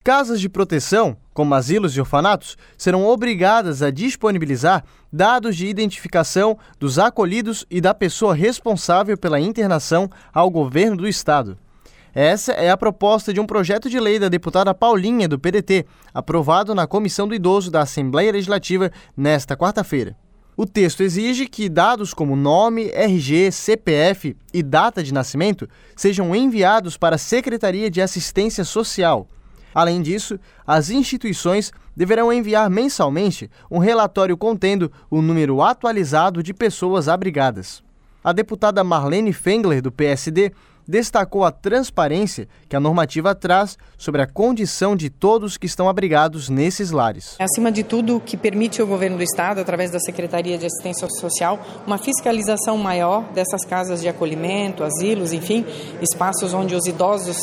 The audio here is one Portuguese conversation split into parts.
Casas de proteção, como asilos e orfanatos, serão obrigadas a disponibilizar dados de identificação dos acolhidos e da pessoa responsável pela internação ao governo do estado. Essa é a proposta de um projeto de lei da deputada Paulinha, do PDT, aprovado na Comissão do Idoso da Assembleia Legislativa nesta quarta-feira. O texto exige que dados como nome, RG, CPF e data de nascimento sejam enviados para a Secretaria de Assistência Social. Além disso, as instituições deverão enviar mensalmente um relatório contendo o número atualizado de pessoas abrigadas. A deputada Marlene Fengler, do PSD, destacou a transparência que a normativa traz sobre a condição de todos que estão abrigados nesses lares. Acima de tudo, que permite ao governo do estado, através da Secretaria de Assistência Social, uma fiscalização maior dessas casas de acolhimento, asilos, enfim, espaços onde os idosos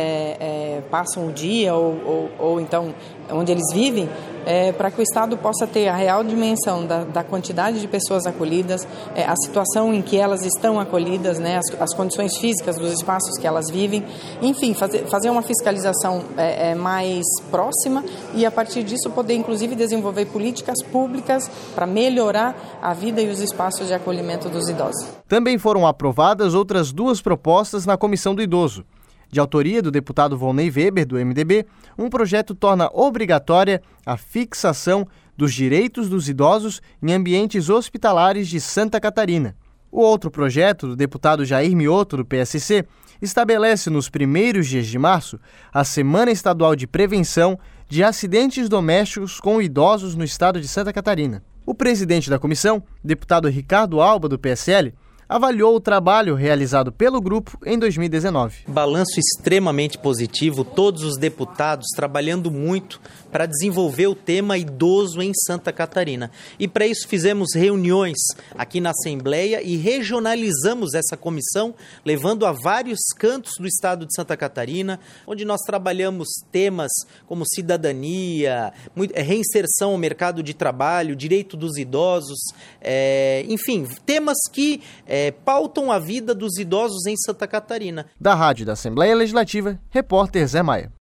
passam o dia ou então onde eles vivem, para que o Estado possa ter a real dimensão da quantidade de pessoas acolhidas, a situação em que elas estão acolhidas, né, as condições físicas dos espaços que elas vivem, enfim, fazer uma fiscalização mais próxima e, a partir disso, poder, inclusive, desenvolver políticas públicas para melhorar a vida e os espaços de acolhimento dos idosos. Também foram aprovadas outras 2 propostas na Comissão do Idoso. De autoria do deputado Volney Weber, do MDB, um projeto torna obrigatória a fixação dos direitos dos idosos em ambientes hospitalares de Santa Catarina. O outro projeto, do deputado Jair Mioto, do PSC, estabelece nos primeiros dias de março a Semana Estadual de Prevenção de Acidentes Domésticos com Idosos no estado de Santa Catarina. O presidente da comissão, deputado Ricardo Alba, do PSL, avaliou o trabalho realizado pelo grupo em 2019. Balanço extremamente positivo, todos os deputados trabalhando muito para desenvolver o tema idoso em Santa Catarina. E para isso fizemos reuniões aqui na Assembleia e regionalizamos essa comissão, levando a vários cantos do estado de Santa Catarina, onde nós trabalhamos temas como cidadania, reinserção ao mercado de trabalho, direito dos idosos, enfim, temas que pautam a vida dos idosos em Santa Catarina. Da Rádio da Assembleia Legislativa, repórter Zé Maia.